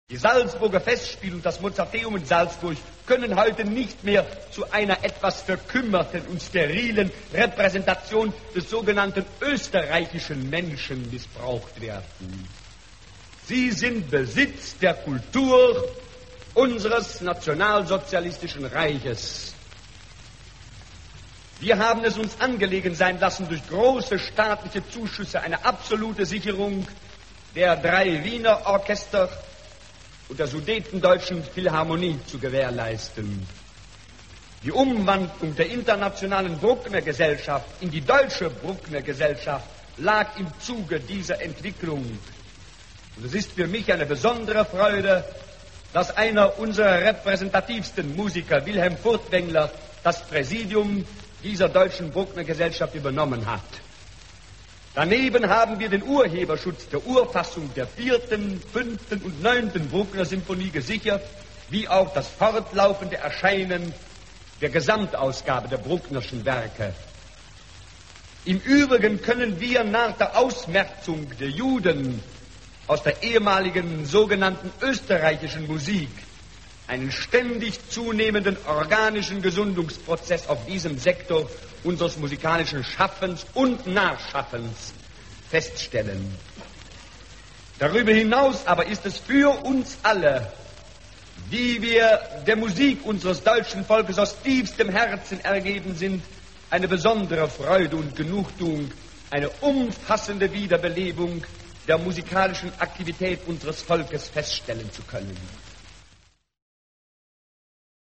Die Salzburger Festspiele und das Mozarteum in Salzburg können heute nicht mehr zu einer etwas verkümmerten und sterilen Repräsentation des sogenannten österreichischen Menschen missbraucht werden. Sie sind Besitz der Kultur unseres nationalsozialistischen Reiches. Wir haben es uns angelegen sein lassen, durch große staatliche Zuschüsse eine absolute Sicherung der 3 Wiener Orchester und der Sudetendeutschen Philharmonie zu gewährleisten. Die Umwandlung der internationalen Bruckner-Gesellschaft in die deutsche Bruckner-Gesellschaft lag im Zuge dieser Entwicklung. Und es ist für mich eine besondere Freude, dass einer unserer repräsentativsten Musiker, Wilhelm Furtwängler, das Präsidium dieser deutschen Bruckner-Gesellschaft übernommen hat. Daneben haben wir den Urheberschutz der Urfassung der 4., 5. und 9. Bruckner-Symphonie gesichert, wie auch das fortlaufende Erscheinen der Gesamtausgabe der Brucknerschen Werke. Im Übrigen können wir nach der Ausmerzung der Juden aus der ehemaligen sogenannten österreichischen Musik einen ständig zunehmenden organischen Gesundungsprozess auf diesem Sektor unseres musikalischen Schaffens und Nachschaffens feststellen. Darüber hinaus aber ist es für uns alle, die wir der Musik unseres deutschen Volkes aus tiefstem Herzen ergeben sind, eine besondere Freude und Genugtuung, eine umfassende Wiederbelebung der musikalischen Aktivität unseres Volkes feststellen zu können.